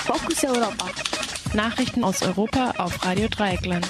Fokus Europa. Nachrichten aus Europa auf Radio Dreieckland.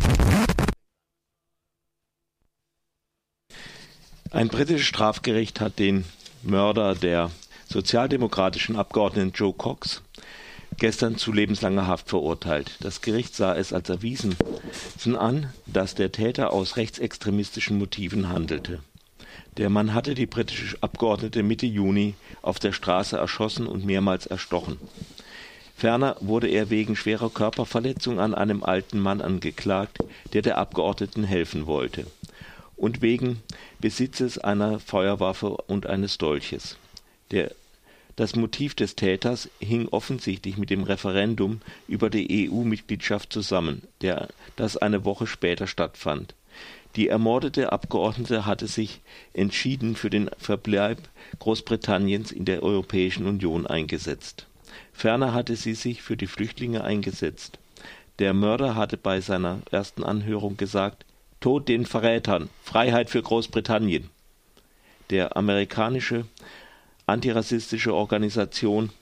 Ein britisches Strafgericht hat den Mörder der sozialdemokratischen Abgeordneten Joe Cox gestern zu lebenslanger Haft verurteilt. Das Gericht sah es als erwiesen an, dass der Täter aus rechtsextremistischen Motiven handelte. Der Mann hatte die britische Abgeordnete Mitte Juni auf der Straße erschossen und mehrmals erstochen. Ferner wurde er wegen schwerer Körperverletzung an einem alten Mann angeklagt, der Abgeordneten helfen wollte, und wegen Besitzes einer Feuerwaffe und eines Dolches. Das Motiv des Täters hing offensichtlich mit dem Referendum über die EU-Mitgliedschaft zusammen, das eine Woche später stattfand. Die ermordete Abgeordnete hatte sich entschieden für den Verbleib Großbritanniens in der Europäischen Union eingesetzt. Ferner hatte sie sich für die Flüchtlinge eingesetzt. Der Mörder hatte bei seiner ersten Anhörung gesagt: Tod den Verrätern, Freiheit für Großbritannien. Die amerikanische antirassistische Organisation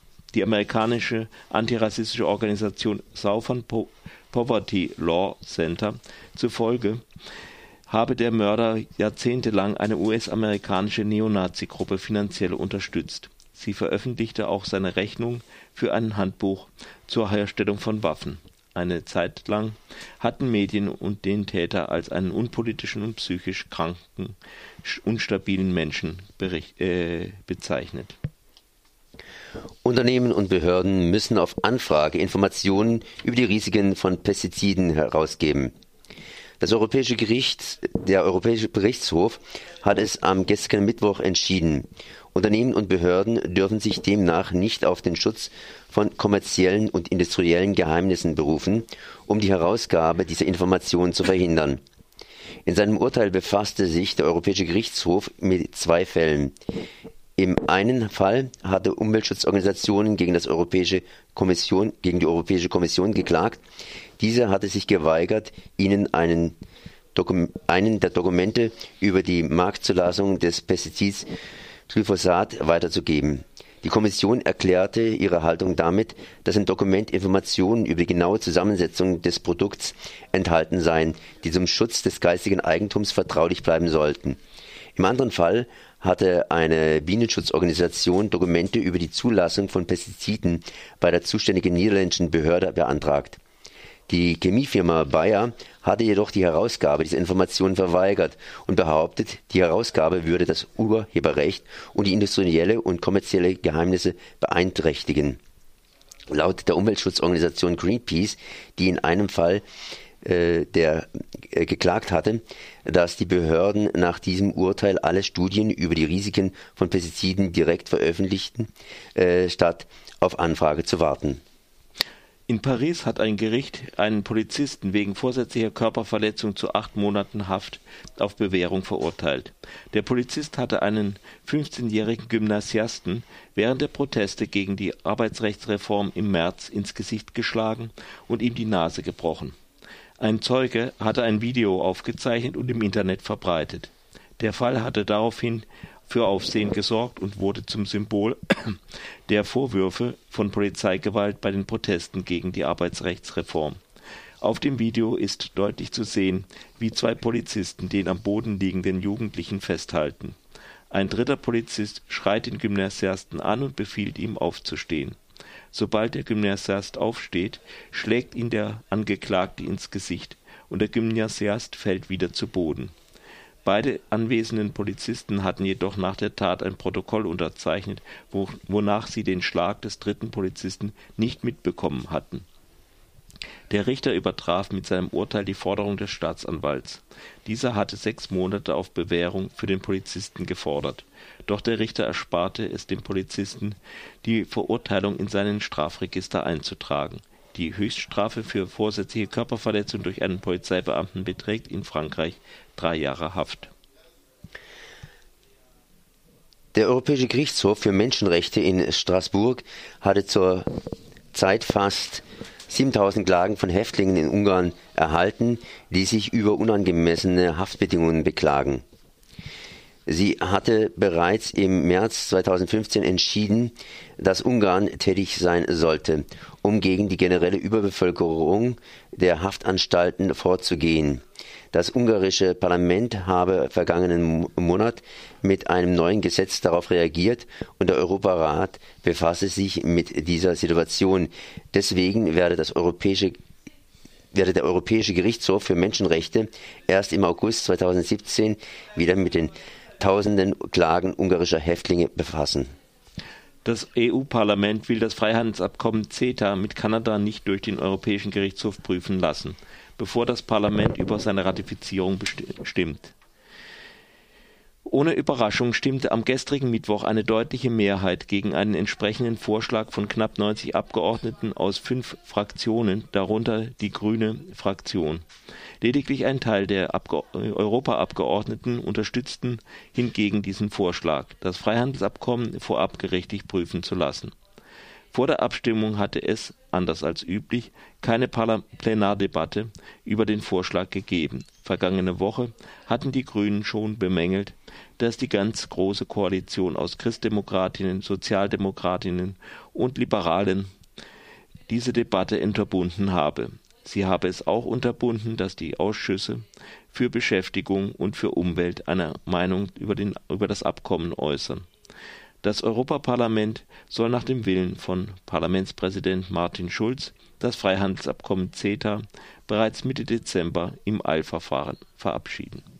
Southern Poverty Law Center zufolge habe der Mörder jahrzehntelang eine US-amerikanische Neonazi-Gruppe finanziell unterstützt. Sie veröffentlichte auch seine Rechnung für ein Handbuch zur Herstellung von Waffen. Eine Zeit lang hatten Medien und den Täter als einen unpolitischen und psychisch kranken, unstabilen Menschen bezeichnet. Unternehmen und Behörden müssen auf Anfrage Informationen über die Risiken von Pestiziden herausgeben. Der Europäische Gerichtshof hat es am gestrigen Mittwoch entschieden. Unternehmen und Behörden dürfen sich demnach nicht auf den Schutz von kommerziellen und industriellen Geheimnissen berufen, um die Herausgabe dieser Informationen zu verhindern. In seinem Urteil befasste sich der Europäische Gerichtshof mit 2 Fällen. Im einen Fall hatte Umweltschutzorganisationen gegen die Europäische Kommission geklagt. Diese hatte sich geweigert, ihnen einen der Dokumente über die Marktzulassung des Pestizids Glyphosat weiterzugeben. Die Kommission erklärte ihre Haltung damit, dass im Dokument Informationen über die genaue Zusammensetzung des Produkts enthalten seien, die zum Schutz des geistigen Eigentums vertraulich bleiben sollten. Im anderen Fall hatte eine Bienenschutzorganisation Dokumente über die Zulassung von Pestiziden bei der zuständigen niederländischen Behörde beantragt. Die Chemiefirma Bayer hatte jedoch die Herausgabe dieser Informationen verweigert und behauptet, die Herausgabe würde das Urheberrecht und die industrielle und kommerzielle Geheimnisse beeinträchtigen. Laut der Umweltschutzorganisation Greenpeace, die in einem Fall geklagt hatte, dass die Behörden nach diesem Urteil alle Studien über die Risiken von Pestiziden direkt veröffentlichten, statt auf Anfrage zu warten. In Paris hat ein Gericht einen Polizisten wegen vorsätzlicher Körperverletzung zu 8 Monaten Haft auf Bewährung verurteilt. Der Polizist hatte einen 15-jährigen Gymnasiasten während der Proteste gegen die Arbeitsrechtsreform im März ins Gesicht geschlagen und ihm die Nase gebrochen. Ein Zeuge hatte ein Video aufgezeichnet und im Internet verbreitet. Der Fall hatte daraufhin für Aufsehen gesorgt und wurde zum Symbol der Vorwürfe von Polizeigewalt bei den Protesten gegen die Arbeitsrechtsreform. Auf dem Video ist deutlich zu sehen, wie 2 Polizisten den am Boden liegenden Jugendlichen festhalten. Ein dritter Polizist schreit den Gymnasiasten an und befiehlt ihm aufzustehen. Sobald der Gymnasiast aufsteht, schlägt ihn der Angeklagte ins Gesicht und der Gymnasiast fällt wieder zu Boden. Beide anwesenden Polizisten hatten jedoch nach der Tat ein Protokoll unterzeichnet, wonach sie den Schlag des dritten Polizisten nicht mitbekommen hatten. Der Richter übertraf mit seinem Urteil die Forderung des Staatsanwalts. Dieser hatte 6 Monate auf Bewährung für den Polizisten gefordert. Doch der Richter ersparte es dem Polizisten, die Verurteilung in seinen Strafregister einzutragen. Die Höchststrafe für vorsätzliche Körperverletzung durch einen Polizeibeamten beträgt in Frankreich 3 Jahre Haft. Der Europäische Gerichtshof für Menschenrechte in Straßburg hatte zur Zeit fast 7.000 Klagen von Häftlingen in Ungarn erhalten, die sich über unangemessene Haftbedingungen beklagen. Sie hatte bereits im März 2015 entschieden, dass Ungarn tätig sein sollte, um gegen die generelle Überbevölkerung der Haftanstalten vorzugehen. Das ungarische Parlament habe vergangenen Monat mit einem neuen Gesetz darauf reagiert und der Europarat befasse sich mit dieser Situation. Deswegen werde der Europäische Gerichtshof für Menschenrechte erst im August 2017 wieder mit den tausenden Klagen ungarischer Häftlinge befassen. Das EU-Parlament will das Freihandelsabkommen CETA mit Kanada nicht durch den Europäischen Gerichtshof prüfen lassen, bevor das Parlament über seine Ratifizierung stimmt. Ohne Überraschung stimmte am gestrigen Mittwoch eine deutliche Mehrheit gegen einen entsprechenden Vorschlag von knapp 90 Abgeordneten aus 5 Fraktionen, darunter die Grüne Fraktion. Lediglich ein Teil der Europaabgeordneten unterstützten hingegen diesen Vorschlag, das Freihandelsabkommen vorab gerichtlich prüfen zu lassen. Vor der Abstimmung hatte es, anders als üblich, keine Plenardebatte über den Vorschlag gegeben. Vergangene Woche hatten die Grünen schon bemängelt, dass die ganz große Koalition aus Christdemokratinnen, Sozialdemokratinnen und Liberalen diese Debatte unterbunden habe. Sie habe es auch unterbunden, dass die Ausschüsse für Beschäftigung und für Umwelt eine Meinung über das Abkommen äußern. Das Europaparlament soll nach dem Willen von Parlamentspräsident Martin Schulz das Freihandelsabkommen CETA bereits Mitte Dezember im Eilverfahren verabschieden.